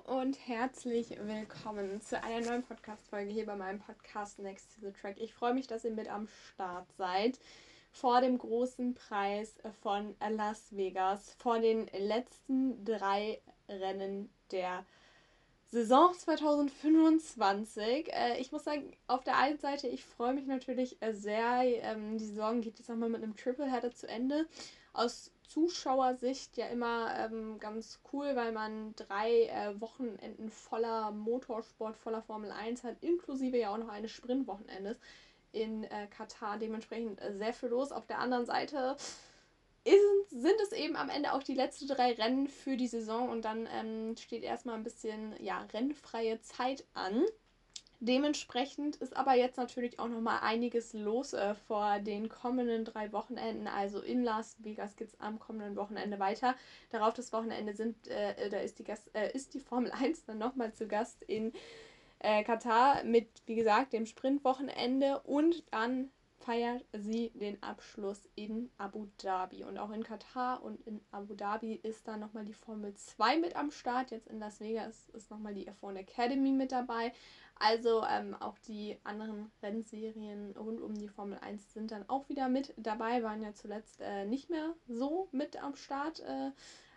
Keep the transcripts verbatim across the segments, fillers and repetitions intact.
und herzlich willkommen zu einer neuen Podcast-Folge hier bei meinem Podcast Next to the Track. Ich freue mich, dass ihr mit am Start seid vor dem großen Preis von Las Vegas, vor den letzten drei Rennen der Saison zwanzig fünfundzwanzig. Äh, ich muss sagen, auf der einen Seite, ich freue mich natürlich sehr. Ähm, die Saison geht jetzt nochmal mit einem Tripleheader zu Ende. Aus Zuschauersicht ja immer ähm, ganz cool, weil man drei äh, Wochenenden voller Motorsport, voller Formel eins hat, inklusive ja auch noch eines Sprintwochenendes in äh, Katar. Dementsprechend äh, sehr viel los. Auf der anderen Seite ist, sind es eben am Ende auch die letzten drei Rennen für die Saison und dann ähm, steht erstmal ein bisschen ja, rennfreie Zeit an. Dementsprechend ist aber jetzt natürlich auch nochmal einiges los äh, vor den kommenden drei Wochenenden. Also in Las Vegas geht es am kommenden Wochenende weiter. Darauf das Wochenende sind, äh, da ist die, Gast, äh, ist die Formel eins dann nochmal zu Gast in äh, Katar mit, wie gesagt, dem Sprintwochenende und dann feiert sie den Abschluss in Abu Dhabi. Und auch in Katar und in Abu Dhabi ist dann nochmal die Formel zwei mit am Start. Jetzt in Las Vegas ist nochmal die F eins Academy mit dabei. Also ähm, auch die anderen Rennserien rund um die Formel eins sind dann auch wieder mit dabei. Waren ja zuletzt äh, nicht mehr so mit am Start. Äh,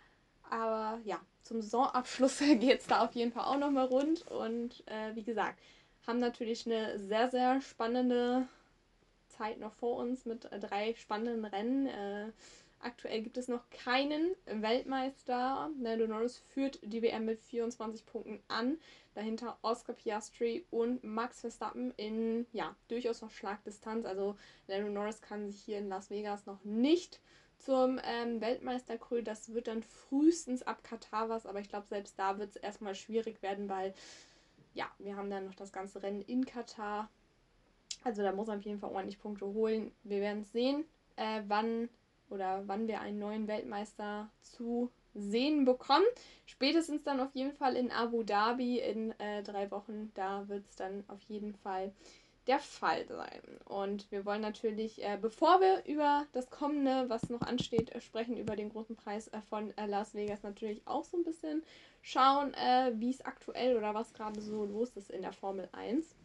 aber ja, zum Saisonabschluss geht es da auf jeden Fall auch nochmal rund. Und äh, wie gesagt, haben natürlich eine sehr, sehr spannende Zeit noch vor uns mit äh, drei spannenden Rennen. Äh, aktuell gibt es noch keinen Weltmeister. Lando Norris führt die W M mit vierundzwanzig Punkten an. Dahinter Oscar Piastri und Max Verstappen in ja, durchaus noch Schlagdistanz. Also Lando Norris kann sich hier in Las Vegas noch nicht zum ähm, Weltmeister krönen. Das wird dann frühestens ab Katar was, aber ich glaube, selbst da wird es erstmal schwierig werden, weil ja, wir haben dann noch das ganze Rennen in Katar. Also da muss man auf jeden Fall ordentlich Punkte holen. Wir werden es sehen, äh, wann oder wann wir einen neuen Weltmeister zu sehen bekommen. Spätestens dann auf jeden Fall in Abu Dhabi in äh, drei Wochen. Da wird es dann auf jeden Fall der Fall sein. Und wir wollen natürlich, äh, bevor wir über das Kommende, was noch ansteht, äh, sprechen, über den großen Preis äh, von äh, Las Vegas natürlich auch so ein bisschen schauen, äh, wie es aktuell oder was gerade so los ist in der Formel eins.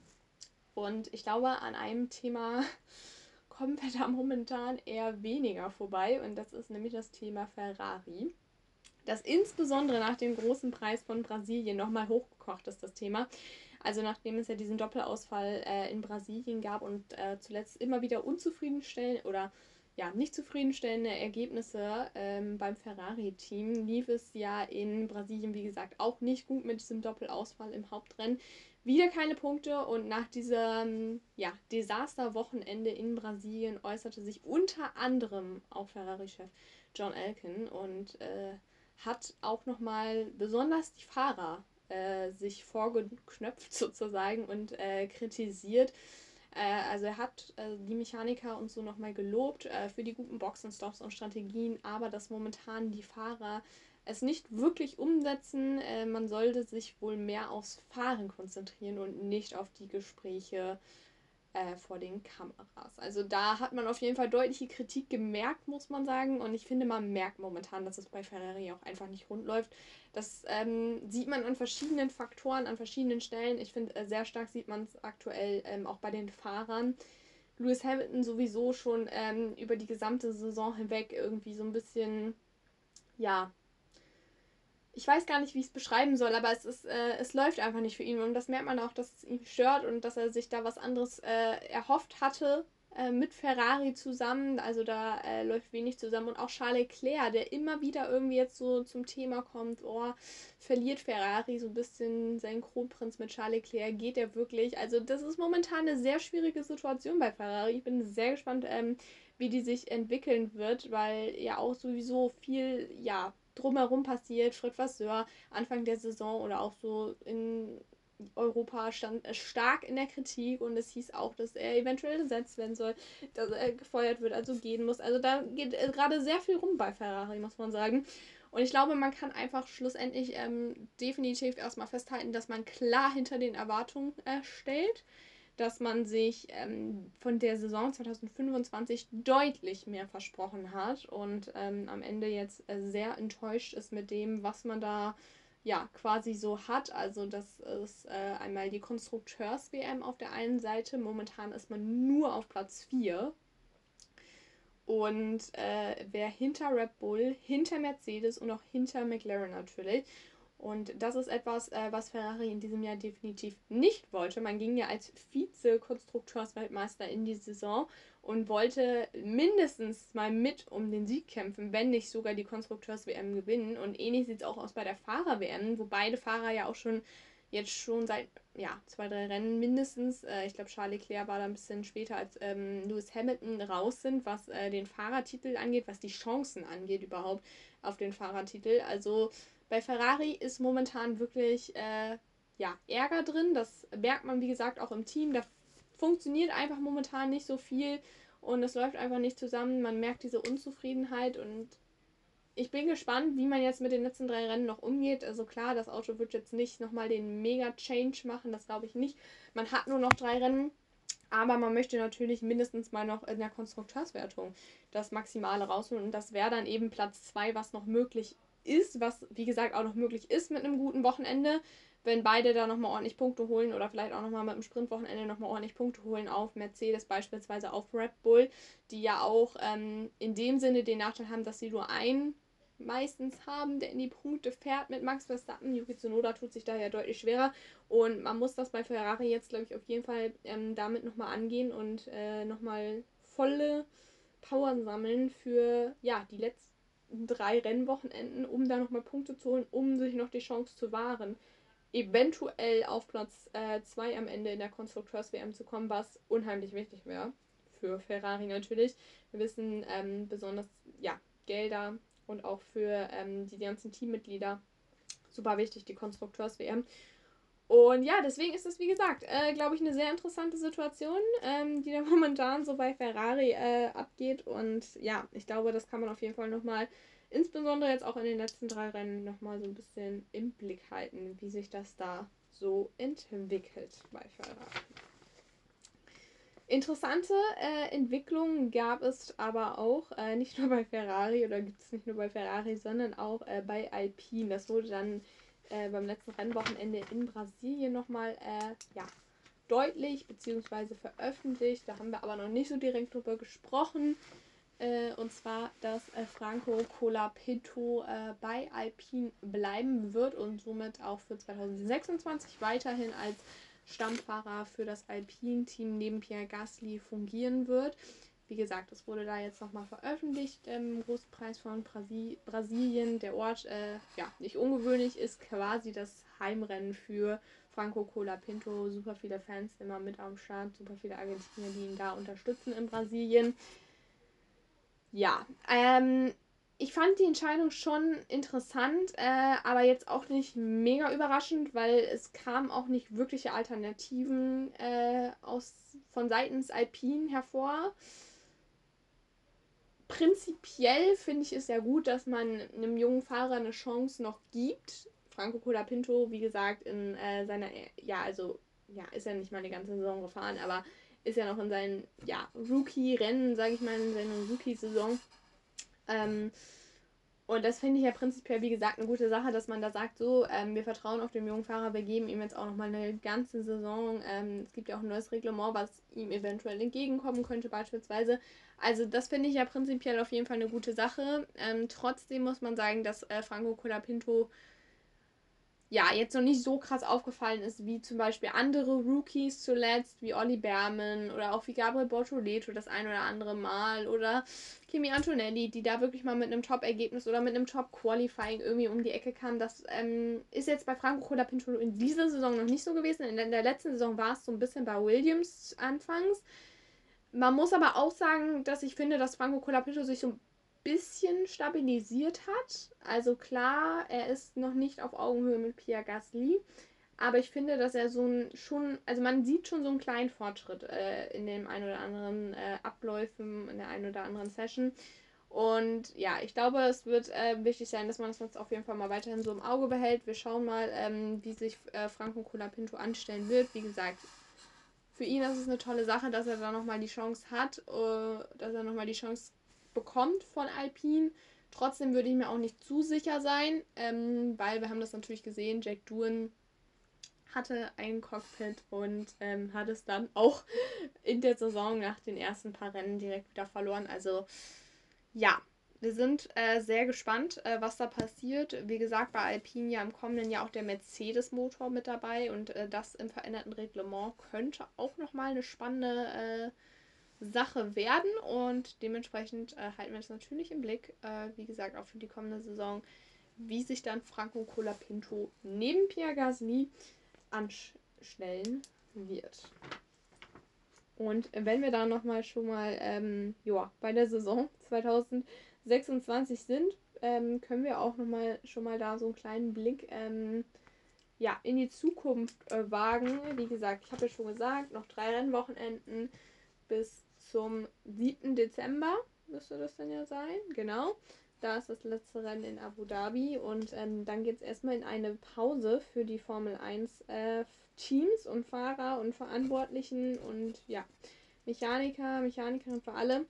Und ich glaube, an einem Thema kommen wir da momentan eher weniger vorbei. Und das ist nämlich das Thema Ferrari. Das insbesondere nach dem großen Preis von Brasilien nochmal hochgekocht ist, das Thema. Also nachdem es ja diesen Doppelausfall äh, in Brasilien gab und äh, zuletzt immer wieder unzufriedenstellend oder ja, nicht zufriedenstellende Ergebnisse ähm, beim Ferrari-Team, lief es ja in Brasilien, wie gesagt, auch nicht gut mit diesem Doppelausfall im Hauptrennen. Wieder keine Punkte und nach diesem ja, Desaster-Wochenende in Brasilien äußerte sich unter anderem auch Ferrari-Chef John Elkann und äh, hat auch nochmal besonders die Fahrer äh, sich vorgeknöpft sozusagen und äh, kritisiert. Äh, also er hat äh, die Mechaniker und so nochmal gelobt äh, für die guten Boxenstops und Strategien, aber dass momentan die Fahrer es nicht wirklich umsetzen. Äh, man sollte sich wohl mehr aufs Fahren konzentrieren und nicht auf die Gespräche äh, vor den Kameras. Also da hat man auf jeden Fall deutliche Kritik gemerkt, muss man sagen. Und ich finde, man merkt momentan, dass es bei Ferrari auch einfach nicht rund läuft. Das ähm, sieht man an verschiedenen Faktoren, an verschiedenen Stellen. Ich finde, äh, sehr stark sieht man es aktuell ähm, auch bei den Fahrern. Lewis Hamilton sowieso schon ähm, über die gesamte Saison hinweg irgendwie so ein bisschen, ja, ich weiß gar nicht, wie ich es beschreiben soll, aber es ist, äh, es läuft einfach nicht für ihn. Und das merkt man auch, dass es ihn stört und dass er sich da was anderes äh, erhofft hatte äh, mit Ferrari zusammen. Also da äh, läuft wenig zusammen. Und auch Charles Leclerc, der immer wieder irgendwie jetzt so zum Thema kommt, oh, verliert Ferrari so ein bisschen seinen Kronprinz mit Charles Leclerc, geht er wirklich? Also das ist momentan eine sehr schwierige Situation bei Ferrari. Ich bin sehr gespannt, ähm, wie die sich entwickeln wird, weil ja auch sowieso viel, ja, drumherum passiert. Fred Vasseur Anfang der Saison oder auch so in Europa stand stark in der Kritik und es hieß auch, dass er eventuell gesetzt werden soll, dass er gefeuert wird, also gehen muss. Also da geht gerade sehr viel rum bei Ferrari, muss man sagen. Und ich glaube, man kann einfach schlussendlich ähm, definitiv erstmal festhalten, dass man klar hinter den Erwartungen äh, stellt, dass man sich ähm, von der Saison zwanzig fünfundzwanzig deutlich mehr versprochen hat und ähm, am Ende jetzt äh, sehr enttäuscht ist mit dem, was man da ja, quasi so hat. Also das ist äh, einmal die Konstrukteurs-W M auf der einen Seite. Momentan ist man nur auf Platz vier. Und äh, wer hinter Red Bull, hinter Mercedes und auch hinter McLaren natürlich. Und das ist etwas, äh, was Ferrari in diesem Jahr definitiv nicht wollte. Man ging ja als Vize-Konstrukteursweltmeister in die Saison und wollte mindestens mal mit um den Sieg kämpfen, wenn nicht sogar die Konstrukteurs-W M gewinnen. Und ähnlich sieht es auch aus bei der Fahrer-W M, wo beide Fahrer ja auch schon jetzt schon seit ja, zwei, drei Rennen mindestens, äh, ich glaube Charles Leclerc war da ein bisschen später als ähm, Lewis Hamilton raus sind, was äh, den Fahrertitel angeht, was die Chancen angeht überhaupt auf den Fahrertitel. Also bei Ferrari ist momentan wirklich äh, ja, Ärger drin. Das merkt man, wie gesagt, auch im Team. Da funktioniert einfach momentan nicht so viel und es läuft einfach nicht zusammen. Man merkt diese Unzufriedenheit und ich bin gespannt, wie man jetzt mit den letzten drei Rennen noch umgeht. Also klar, das Auto wird jetzt nicht nochmal den Mega-Change machen, das glaube ich nicht. Man hat nur noch drei Rennen, aber man möchte natürlich mindestens mal noch in der Konstrukteurswertung das Maximale rausholen. Und das wäre dann eben Platz zwei, was noch möglich ist, was wie gesagt auch noch möglich ist mit einem guten Wochenende. Wenn beide da nochmal ordentlich Punkte holen oder vielleicht auch nochmal mit dem Sprintwochenende nochmal ordentlich Punkte holen auf Mercedes, beispielsweise auf Red Bull, die ja auch ähm, in dem Sinne den Nachteil haben, dass sie nur einen meistens haben, der in die Punkte fährt mit Max Verstappen. Yuki Tsunoda tut sich da ja deutlich schwerer und man muss das bei Ferrari jetzt, glaube ich, auf jeden Fall ähm, damit nochmal angehen und äh, nochmal volle Power sammeln für ja, die letzten drei Rennwochenenden, um da nochmal Punkte zu holen, um sich noch die Chance zu wahren, eventuell auf Platz zwei äh, am Ende in der Konstrukteurs-W M zu kommen, was unheimlich wichtig wäre. Für Ferrari natürlich. Wir wissen ähm, besonders, ja, Gelder und auch für ähm, die ganzen Teammitglieder super wichtig, die Konstrukteurs-W M. Und ja, deswegen ist es, wie gesagt, äh, glaube ich, eine sehr interessante Situation, ähm, die da momentan so bei Ferrari äh, abgeht. Und ja, ich glaube, das kann man auf jeden Fall nochmal, insbesondere jetzt auch in den letzten drei Rennen, nochmal so ein bisschen im Blick halten, wie sich das da so entwickelt bei Ferrari. Interessante äh, Entwicklungen gab es aber auch, äh, nicht nur bei Ferrari oder gibt es nicht nur bei Ferrari, sondern auch äh, bei Alpine. Das wurde dann äh, beim letzten Rennwochenende in Brasilien nochmal äh, ja, deutlich bzw. veröffentlicht. Da haben wir aber noch nicht so direkt drüber gesprochen. Äh, und zwar, dass äh, Franco Colapinto äh, bei Alpine bleiben wird und somit auch für zwanzig sechsundzwanzig weiterhin als Stammfahrer für das Alpine-Team neben Pierre Gasly fungieren wird. Wie gesagt, es wurde da jetzt nochmal veröffentlicht im Großpreis von Brasi- Brasilien. Der Ort, äh, ja, nicht ungewöhnlich, ist quasi das Heimrennen für Franco Colapinto. Super viele Fans immer mit am Start, super viele Argentinier, die ihn da unterstützen in Brasilien. Ja, ähm, ich fand die Entscheidung schon interessant, äh, aber jetzt auch nicht mega überraschend, weil es kamen auch nicht wirkliche Alternativen äh, aus, von seitens Alpine hervor. Prinzipiell finde ich es ja gut, dass man einem jungen Fahrer eine Chance noch gibt. Franco Colapinto, wie gesagt, in äh, seiner, ja, also, ja, ist ja nicht mal eine ganze Saison gefahren, aber ist ja noch in seinen, ja, Rookie-Rennen, sage ich mal, in seiner Rookie-Saison. Ähm, und das finde ich ja prinzipiell, wie gesagt, eine gute Sache, dass man da sagt, so, ähm, wir vertrauen auf den jungen Fahrer, wir geben ihm jetzt auch nochmal eine ganze Saison. Ähm, es gibt ja auch ein neues Reglement, was ihm eventuell entgegenkommen könnte beispielsweise. Also das finde ich ja prinzipiell auf jeden Fall eine gute Sache. Ähm, trotzdem muss man sagen, dass äh, Franco Colapinto ja, jetzt noch nicht so krass aufgefallen ist, wie zum Beispiel andere Rookies zuletzt, wie Olli Berman oder auch wie Gabriel Bortoleto das ein oder andere Mal oder Kimi Antonelli, die da wirklich mal mit einem Top-Ergebnis oder mit einem Top-Qualifying irgendwie um die Ecke kamen. Das ähm, ist jetzt bei Franco Colapinto in dieser Saison noch nicht so gewesen. In der, in der letzten Saison war es so ein bisschen bei Williams anfangs. Man muss aber auch sagen, dass ich finde, dass Franco Colapinto sich so ein bisschen stabilisiert hat. Also klar, er ist noch nicht auf Augenhöhe mit Pierre Gasly, aber ich finde, dass er so ein schon, also man sieht schon so einen kleinen Fortschritt äh, in dem ein oder anderen äh, Abläufen, in der einen oder anderen Session. Und ja, ich glaube, es wird äh, wichtig sein, dass man das jetzt auf jeden Fall mal weiterhin so im Auge behält. Wir schauen mal, ähm, wie sich äh, Franco Colapinto anstellen wird. Wie gesagt, für ihn ist es eine tolle Sache, dass er da nochmal die Chance hat, äh, dass er nochmal die Chance bekommt von Alpine. Trotzdem würde ich mir auch nicht zu sicher sein, ähm, weil wir haben das natürlich gesehen, Jack Doohan hatte ein Cockpit und ähm, hat es dann auch in der Saison nach den ersten paar Rennen direkt wieder verloren. Also ja, wir sind äh, sehr gespannt, äh, was da passiert. Wie gesagt, bei Alpine ja im kommenden Jahr auch der Mercedes-Motor mit dabei und äh, das im veränderten Reglement könnte auch nochmal eine spannende äh, Sache werden und dementsprechend äh, halten wir das natürlich im Blick. Äh, wie gesagt, auch für die kommende Saison, wie sich dann Franco Colapinto neben Pierre Gasly anstellen wird. Und wenn wir da nochmal schon mal ähm, ja, bei der Saison zwanzig sechsundzwanzig sind, ähm, können wir auch nochmal schon mal da so einen kleinen Blick ähm, ja, in die Zukunft äh, wagen. Wie gesagt, ich habe ja schon gesagt, noch drei Rennwochenenden bis zum siebten Dezember müsste das dann ja sein. Genau. Da ist das letzte Rennen in Abu Dhabi und ähm, dann geht es erstmal in eine Pause für die Formel eins äh, Teams und Fahrer und Verantwortlichen und ja, Mechaniker, Mechanikerinnen für alle.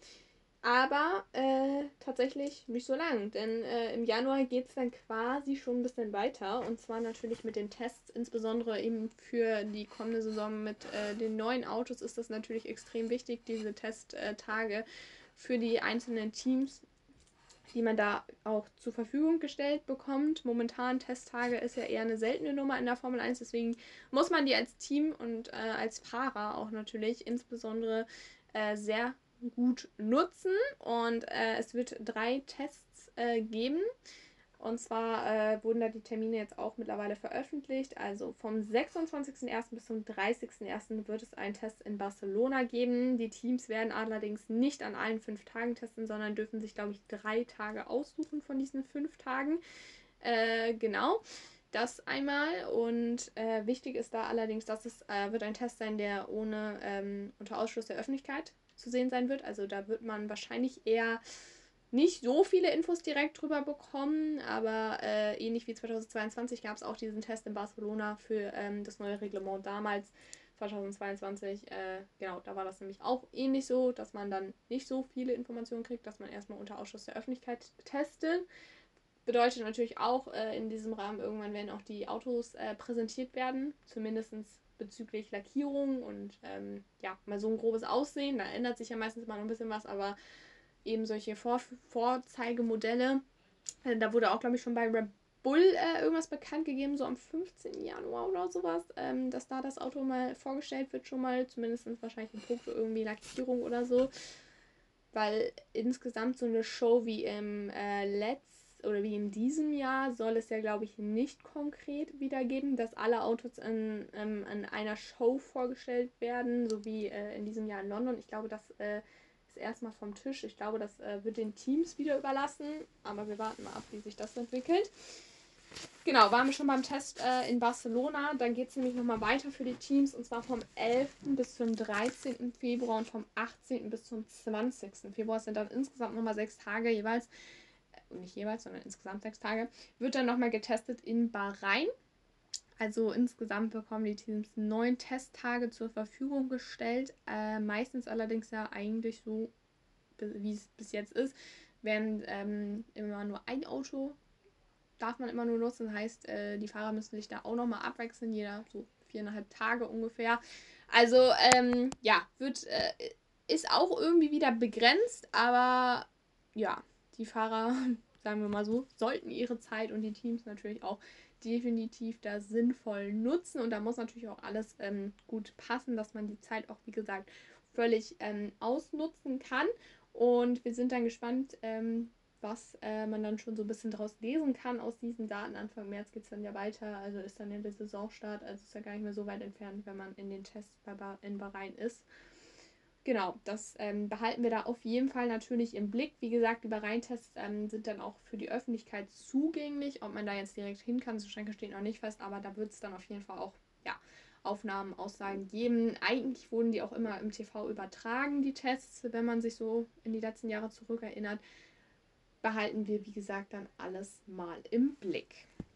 Aber äh, tatsächlich nicht so lang, denn äh, im Januar geht es dann quasi schon ein bisschen weiter und zwar natürlich mit den Tests, insbesondere eben für die kommende Saison mit äh, den neuen Autos ist das natürlich extrem wichtig, diese Testtage für die einzelnen Teams, die man da auch zur Verfügung gestellt bekommt. Momentan Testtage ist ja eher eine seltene Nummer in der Formel eins, deswegen muss man die als Team und äh, als Fahrer auch natürlich insbesondere äh, sehr gut nutzen und äh, es wird drei Tests äh, geben. Und zwar äh, wurden da die Termine jetzt auch mittlerweile veröffentlicht. Also vom sechsundzwanzigsten ersten bis zum dreißigsten ersten wird es einen Test in Barcelona geben. Die Teams werden allerdings nicht an allen fünf Tagen testen, sondern dürfen sich, glaube ich, drei Tage aussuchen von diesen fünf Tagen. Äh, genau. Das einmal. Und äh, wichtig ist da allerdings, dass es äh, wird ein Test sein, der ohne ähm, unter Ausschluss der Öffentlichkeit zu sehen sein wird. Also da wird man wahrscheinlich eher nicht so viele Infos direkt drüber bekommen, aber äh, ähnlich wie zweitausendzweiundzwanzig gab es auch diesen Test in Barcelona für ähm, das neue Reglement damals, zweitausendzweiundzwanzig. Äh, genau, da war das nämlich auch ähnlich so, dass man dann nicht so viele Informationen kriegt, dass man erstmal unter Ausschluss der Öffentlichkeit testet. Bedeutet natürlich auch, äh, in diesem Rahmen irgendwann werden auch die Autos äh, präsentiert werden, zumindest bezüglich Lackierung und ähm, ja, mal so ein grobes Aussehen. Da ändert sich ja meistens mal noch ein bisschen was, aber eben solche Vor Vorzeigemodelle. Äh, da wurde auch, glaube ich, schon bei Red Bull äh, irgendwas bekannt gegeben, so am fünfzehnten Januar oder sowas, ähm, dass da das Auto mal vorgestellt wird, schon mal, zumindest wahrscheinlich in puncto irgendwie Lackierung oder so. Weil insgesamt so eine Show wie im äh, letzten oder wie in diesem Jahr soll es ja, glaube ich, nicht konkret wiedergeben, dass alle Autos in, ähm, in einer Show vorgestellt werden, so wie äh, in diesem Jahr in London. Ich glaube, das äh, ist erstmal vom Tisch. Ich glaube, das äh, wird den Teams wieder überlassen, aber wir warten mal ab, wie sich das entwickelt. Genau, waren wir schon beim Test äh, in Barcelona. Dann geht es nämlich nochmal weiter für die Teams und zwar vom elften bis zum dreizehnten Februar und vom achtzehnten bis zum zwanzigsten Februar. Es sind dann insgesamt nochmal sechs Tage jeweils. Nicht jeweils, sondern insgesamt sechs Tage, wird dann nochmal getestet in Bahrain. Also insgesamt bekommen die Teams neun Testtage zur Verfügung gestellt. Äh, meistens allerdings ja eigentlich so, wie es bis jetzt ist, werden ähm, immer nur ein Auto, darf man immer nur nutzen. Das heißt, äh, die Fahrer müssen sich da auch nochmal abwechseln, jeder so viereinhalb Tage ungefähr. Also ähm, ja, wird, äh, ist auch irgendwie wieder begrenzt, aber ja, die Fahrer, sagen wir mal so, sollten ihre Zeit und die Teams natürlich auch definitiv da sinnvoll nutzen. Und da muss natürlich auch alles ähm, gut passen, dass man die Zeit auch, wie gesagt, völlig ähm, ausnutzen kann. Und wir sind dann gespannt, ähm, was äh, man dann schon so ein bisschen daraus lesen kann aus diesen Daten. Anfang März geht es dann ja weiter, also ist dann ja der Saisonstart, also ist ja gar nicht mehr so weit entfernt, wenn man in den Tests bei ba- in Bahrain ist. Genau, das ähm, behalten wir da auf jeden Fall natürlich im Blick. Wie gesagt, die Bahrain-Tests ähm, sind dann auch für die Öffentlichkeit zugänglich. Ob man da jetzt direkt hin kann, so Schränke stehen noch nicht fest, aber da wird es dann auf jeden Fall auch ja, Aufnahmen, Aussagen geben. Eigentlich wurden die auch immer im T V übertragen, die Tests, wenn man sich so in die letzten Jahre zurückerinnert. Behalten wir, wie gesagt, dann alles mal im Blick.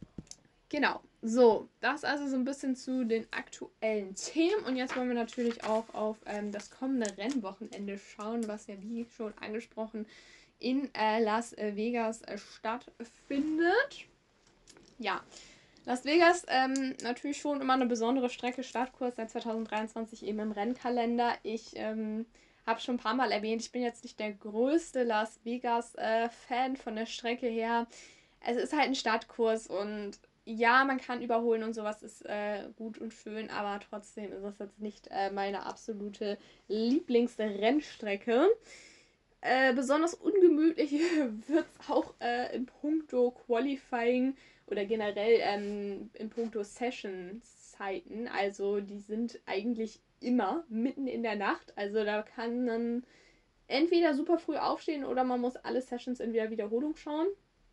Genau, so, das also so ein bisschen zu den aktuellen Themen und jetzt wollen wir natürlich auch auf ähm, das kommende Rennwochenende schauen, was ja wie schon angesprochen in äh, Las Vegas äh, stattfindet. Ja, Las Vegas, ähm, natürlich schon immer eine besondere Strecke, Startkurs seit zwanzig dreiundzwanzig eben im Rennkalender. Ich ähm, habe schon ein paar Mal erwähnt, ich bin jetzt nicht der größte Las Vegas-Fan äh, von der Strecke her. Es ist halt ein Startkurs und ja, man kann überholen und sowas ist äh, gut und schön, aber trotzdem ist es jetzt nicht äh, meine absolute Lieblingsrennstrecke. Äh, besonders ungemütlich wird es auch äh, in puncto Qualifying oder generell ähm, in puncto Session-Zeiten. Also die sind eigentlich immer mitten in der Nacht. Also da kann man entweder super früh aufstehen oder man muss alle Sessions in der Wiederholung schauen.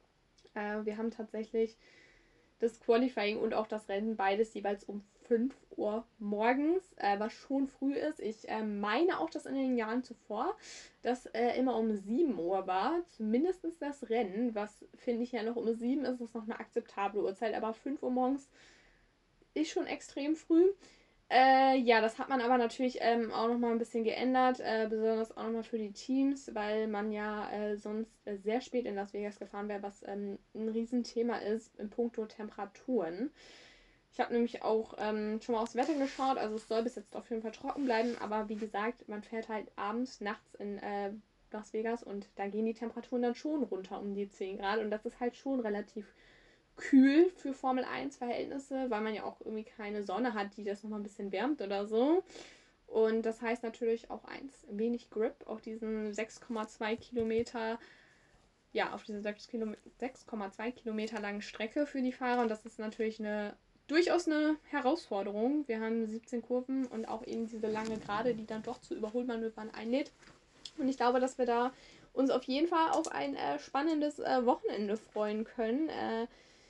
Äh, wir haben tatsächlich das Qualifying und auch das Rennen beides jeweils um fünf Uhr morgens, äh, was schon früh ist. Ich äh, meine auch, dass in den Jahren zuvor das äh, immer um sieben Uhr war, zumindest das Rennen, was finde ich ja noch um sieben ist, ist noch eine akzeptable Uhrzeit, aber fünf Uhr morgens ist schon extrem früh. Äh, ja, das hat man aber natürlich ähm, auch nochmal ein bisschen geändert, äh, besonders auch nochmal für die Teams, weil man ja äh, sonst äh, sehr spät in Las Vegas gefahren wäre, was ähm, ein Riesenthema ist in puncto Temperaturen. Ich habe nämlich auch ähm, schon mal aufs Wetter geschaut, also es soll bis jetzt auf jeden Fall trocken bleiben, aber wie gesagt, man fährt halt abends, nachts in äh, Las Vegas und da gehen die Temperaturen dann schon runter um die zehn Grad und das ist halt schon relativ kühl für Formel eins Verhältnisse, weil man ja auch irgendwie keine Sonne hat, die das nochmal ein bisschen wärmt oder so. Und das heißt natürlich auch eins, wenig Grip auf diesen sechs Komma zwei Kilometer, ja, auf diese sechs Komma zwei Kilometer langen Strecke für die Fahrer. Und das ist natürlich eine durchaus eine Herausforderung. Wir haben siebzehn Kurven und auch eben diese lange Gerade, die dann doch zu Überholmanövern einlädt. Und ich glaube, dass wir da uns auf jeden Fall auf ein äh, spannendes äh, Wochenende freuen können. Äh,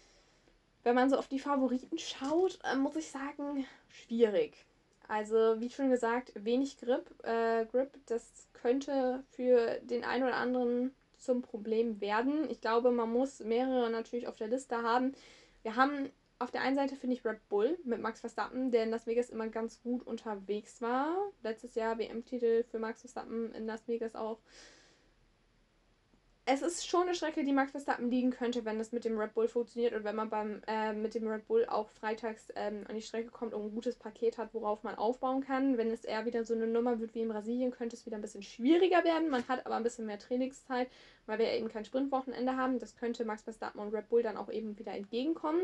wenn man so auf die Favoriten schaut, äh, muss ich sagen, schwierig. Also, wie schon gesagt, wenig Grip. Äh, Grip, das könnte für den einen oder anderen zum Problem werden. Ich glaube, man muss mehrere natürlich auf der Liste haben. Wir haben auf der einen Seite, finde ich, Red Bull mit Max Verstappen, der in Las Vegas immer ganz gut unterwegs war. Letztes Jahr W M-Titel für Max Verstappen in Las Vegas auch. Es ist schon eine Strecke, die Max Verstappen liegen könnte, wenn das mit dem Red Bull funktioniert und wenn man beim äh, mit dem Red Bull auch freitags ähm, an die Strecke kommt und ein gutes Paket hat, worauf man aufbauen kann. Wenn es eher wieder so eine Nummer wird wie in Brasilien, könnte es wieder ein bisschen schwieriger werden. Man hat aber ein bisschen mehr Trainingszeit, weil wir ja eben kein Sprintwochenende haben. Das könnte Max Verstappen und Red Bull dann auch eben wieder entgegenkommen.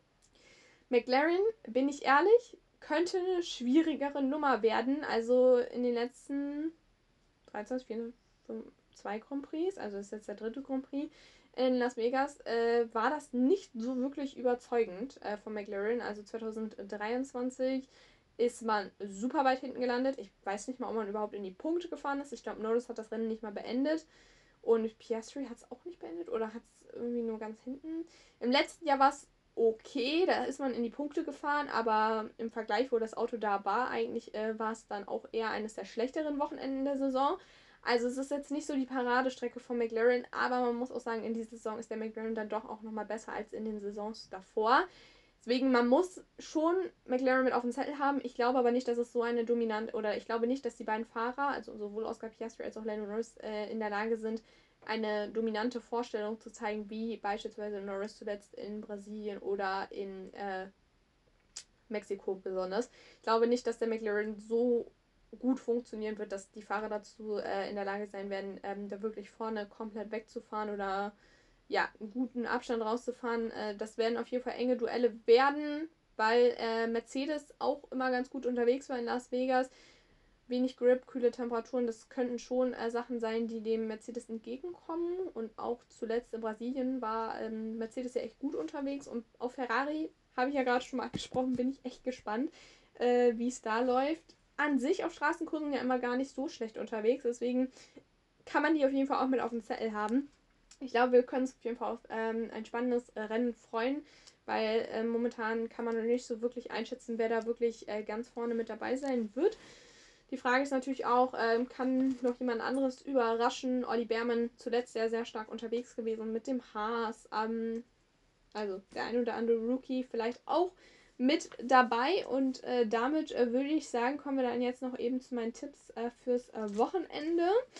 McLaren, bin ich ehrlich, könnte eine schwierigere Nummer werden. Also in den letzten dreiundzwanzig, vierundzwanzig, fünfundzwanzig, zwei Grand Prix, also das ist jetzt der dritte Grand Prix in Las Vegas, äh, war das nicht so wirklich überzeugend äh, von McLaren. Also zwanzig dreiundzwanzig ist man super weit hinten gelandet. Ich weiß nicht mal, ob man überhaupt in die Punkte gefahren ist. Ich glaube, Norris hat das Rennen nicht mal beendet. Und Piastri hat es auch nicht beendet oder hat es irgendwie nur ganz hinten. Im letzten Jahr war es okay, da ist man in die Punkte gefahren, aber im Vergleich, wo das Auto da war, eigentlich äh, war es dann auch eher eines der schlechteren Wochenenden der Saison. Also es ist jetzt nicht so die Paradestrecke von McLaren, aber man muss auch sagen, in dieser Saison ist der McLaren dann doch auch nochmal besser als in den Saisons davor. Deswegen, man muss schon McLaren mit auf dem Zettel haben. Ich glaube aber nicht, dass es so eine dominant, oder ich glaube nicht, dass die beiden Fahrer, also sowohl Oscar Piastri als auch Lando Norris, äh, in der Lage sind, eine dominante Vorstellung zu zeigen, wie beispielsweise Norris zuletzt in Brasilien oder in äh, Mexiko besonders. Ich glaube nicht, dass der McLaren so gut funktionieren wird, dass die Fahrer dazu äh, in der Lage sein werden, ähm, da wirklich vorne komplett wegzufahren oder ja, einen guten Abstand rauszufahren. Äh, das werden auf jeden Fall enge Duelle werden, weil äh, Mercedes auch immer ganz gut unterwegs war in Las Vegas. Wenig Grip, kühle Temperaturen, das könnten schon äh, Sachen sein, die dem Mercedes entgegenkommen. Und auch zuletzt in Brasilien war ähm, Mercedes ja echt gut unterwegs. Und auf Ferrari, habe ich ja gerade schon mal angesprochen, bin ich echt gespannt, äh, wie es da läuft. An sich auf Straßenkursen ja immer gar nicht so schlecht unterwegs. Deswegen kann man die auf jeden Fall auch mit auf dem Zettel haben. Ich glaube, wir können uns auf jeden Fall auf ähm, ein spannendes äh, Rennen freuen, weil äh, momentan kann man noch nicht so wirklich einschätzen, wer da wirklich äh, ganz vorne mit dabei sein wird. Die Frage ist natürlich auch, ähm, kann noch jemand anderes überraschen? Olli Behrmann zuletzt sehr, sehr stark unterwegs gewesen mit dem Haas. Ähm, also der ein oder andere Rookie vielleicht auch mit dabei. Und äh, damit äh, würde ich sagen, kommen wir dann jetzt noch eben zu meinen Tipps äh, fürs äh, Wochenende.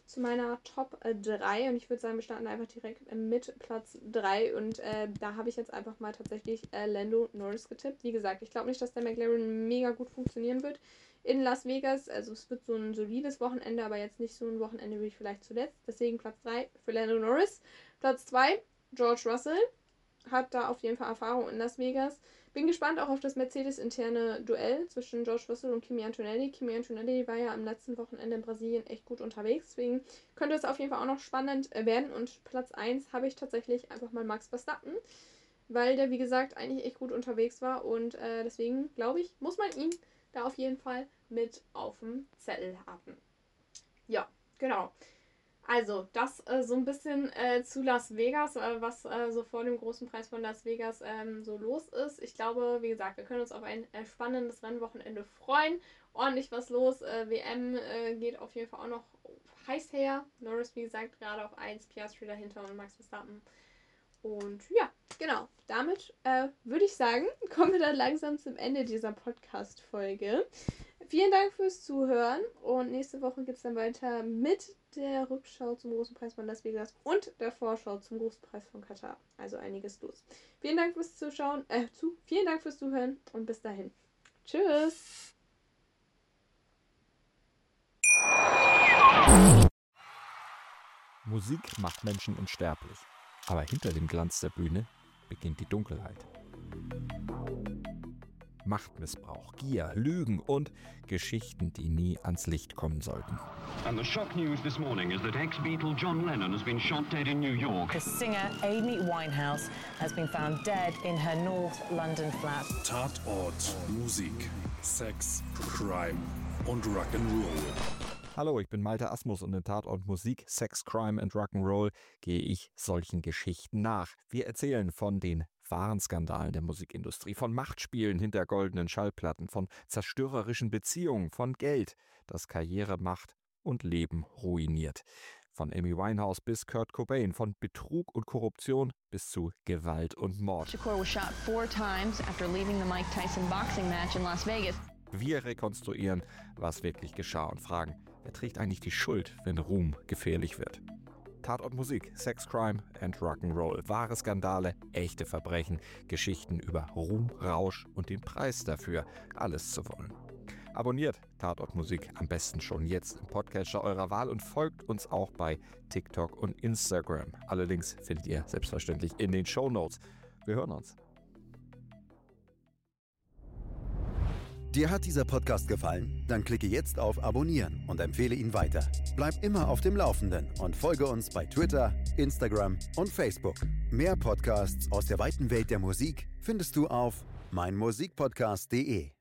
zu meiner Top drei und ich würde sagen, wir starten einfach direkt mit Platz drei und äh, da habe ich jetzt einfach mal tatsächlich äh, Lando Norris getippt. Wie gesagt, ich glaube nicht, dass der McLaren mega gut funktionieren wird in Las Vegas. Also es wird so ein solides Wochenende, aber jetzt nicht so ein Wochenende wie vielleicht zuletzt. Deswegen Platz drei für Lando Norris. Platz zwei, George Russell. Hat da auf jeden Fall Erfahrung in Las Vegas. Bin gespannt auch auf das Mercedes-interne Duell zwischen George Russell und Kimi Antonelli. Kimi Antonelli war ja am letzten Wochenende in Brasilien echt gut unterwegs. Deswegen könnte es auf jeden Fall auch noch spannend werden. Und Platz eins habe ich tatsächlich einfach mal Max Verstappen, weil der, wie gesagt, eigentlich echt gut unterwegs war. Und äh, deswegen, glaube ich, muss man ihn da auf jeden Fall mit auf dem Zettel haben. Ja, genau. Also, das äh, so ein bisschen äh, zu Las Vegas, äh, was äh, so vor dem großen Preis von Las Vegas ähm, so los ist. Ich glaube, wie gesagt, wir können uns auf ein äh, spannendes Rennwochenende freuen. Ordentlich was los. Äh, W M äh, geht auf jeden Fall auch noch heiß her. Norris, wie gesagt, gerade auf eins, Piastri dahinter und Max Verstappen. Und ja, genau. Damit äh, würde ich sagen, kommen wir dann langsam zum Ende dieser Podcast-Folge. Vielen Dank fürs Zuhören und nächste Woche geht es dann weiter mit der Rückschau zum großen Preis von Las Vegas und der Vorschau zum großen Preis von Katar. Also einiges los. Vielen Dank fürs Zuschauen, äh, zu, vielen Dank fürs Zuhören und bis dahin. Tschüss! Musik macht Menschen unsterblich, aber hinter dem Glanz der Bühne beginnt die Dunkelheit. Machtmissbrauch, Gier, Lügen und Geschichten, die nie ans Licht kommen sollten. And the shock news this morning is that ex-Beatle John Lennon has been shot dead in New York. The singer Amy Winehouse has been found dead in her North London flat. Tatort, Musik, Sex, Crime und Rock'n'Roll. Hallo, ich bin Malte Asmus und in Tatort Musik, Sex, Crime and Rock'n'Roll gehe ich solchen Geschichten nach. Wir erzählen von den wahren Skandalen der Musikindustrie, von Machtspielen hinter goldenen Schallplatten, von zerstörerischen Beziehungen, von Geld, das Karriere, Macht und Leben ruiniert. Von Amy Winehouse bis Kurt Cobain, von Betrug und Korruption bis zu Gewalt und Mord. Shakur was shot four times after leaving the Mike Tyson boxing match in Las Vegas. Wir rekonstruieren, was wirklich geschah und fragen, wer trägt eigentlich die Schuld, wenn Ruhm gefährlich wird? Tatort Musik, Sex, Crime and Rock'n'Roll. Wahre Skandale, echte Verbrechen, Geschichten über Ruhm, Rausch und den Preis dafür, alles zu wollen. Abonniert Tatort Musik am besten schon jetzt im Podcatcher eurer Wahl und folgt uns auch bei TikTok und Instagram. Alle Links findet ihr selbstverständlich in den Shownotes. Wir hören uns. Dir hat dieser Podcast gefallen? Dann klicke jetzt auf Abonnieren und empfehle ihn weiter. Bleib immer auf dem Laufenden und folge uns bei Twitter, Instagram und Facebook. Mehr Podcasts aus der weiten Welt der Musik findest du auf meinmusikpodcast punkt de.